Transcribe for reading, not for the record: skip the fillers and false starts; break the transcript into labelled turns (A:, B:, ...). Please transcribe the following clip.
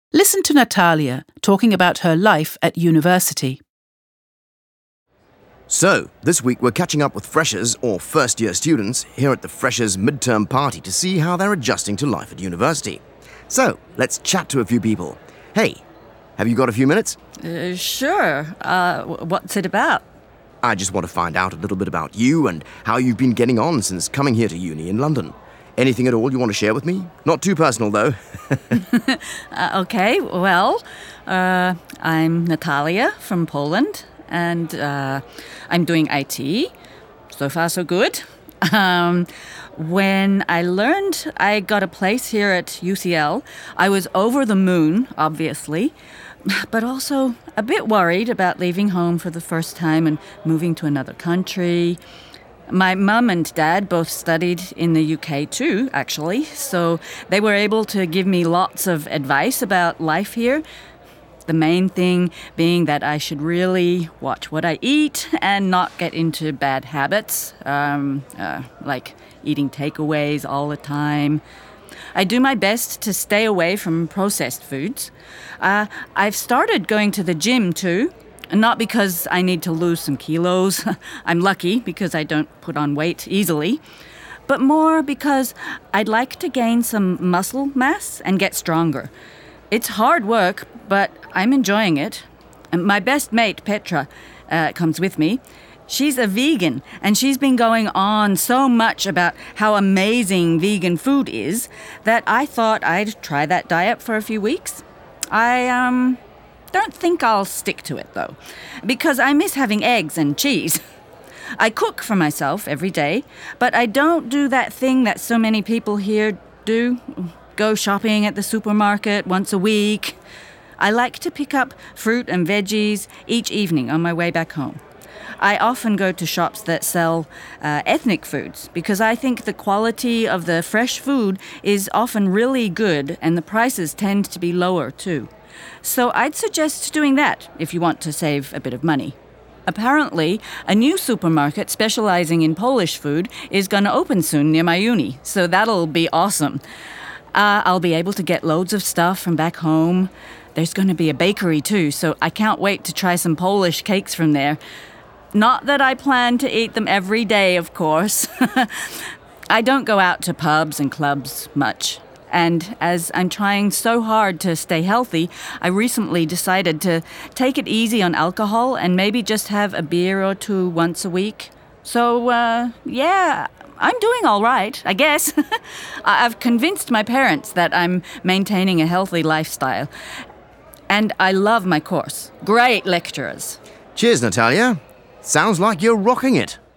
A: Listen to Natalia talking about her life at university.
B: So, this week we're catching up with freshers or first-year students here at the Freshers Midterm Party to see how they're adjusting to life at university. So, let's chat to a few people. Hey, have you got a few minutes?
C: Sure. What's it about?
B: I just want to find out a little bit about you and how you've been getting on since coming here to uni in London. Anything at all you want to share with me? Not too personal, though.
C: Okay, well, I'm Natalia from Poland, and I'm doing IT. So far, so good. When I learned I got a place here at UCL, I was over the moon, obviously, but also a bit worried about leaving home for the first time and moving to another country. My mum and dad both studied in the UK too, actually, so they were able to give me lots of advice about life here. The main thing being that I should really watch what I eat and not get into bad habits, like eating takeaways all the time. I do my best to stay away from processed foods. I've started going to the gym too. Not because I need to lose some kilos. I'm lucky because I don't put on weight easily. But more because I'd like to gain some muscle mass and get stronger. It's hard work, but I'm enjoying it. And my best mate, Petra, comes with me. She's a vegan, and she's been going on so much about how amazing vegan food is that I thought I'd try that diet for a few weeks. I don't think I'll stick to it, though, because I miss having eggs and cheese. I cook for myself every day, but I don't do that thing that so many people here do. Go shopping at the supermarket once a week. I like to pick up fruit and veggies each evening on my way back home. I often go to shops that sell ethnic foods because I think the quality of the fresh food is often really good and the prices tend to be lower, too. So I'd suggest doing that if you want to save a bit of money. Apparently, a new supermarket specializing in Polish food is going to open soon near my uni, so that'll be awesome. I'll be able to get loads of stuff from back home. There's going to be a bakery too, so I can't wait to try some Polish cakes from there. Not that I plan to eat them every day, of course. I don't go out to pubs and clubs much. And as I'm trying so hard to stay healthy, I recently decided to take it easy on alcohol and maybe just have a beer or two once a week. So, yeah, I'm doing all right, I guess. I've convinced my parents that I'm maintaining a healthy lifestyle. And I love my course. Great lecturers.
B: Cheers, Natalia. Sounds like you're rocking it.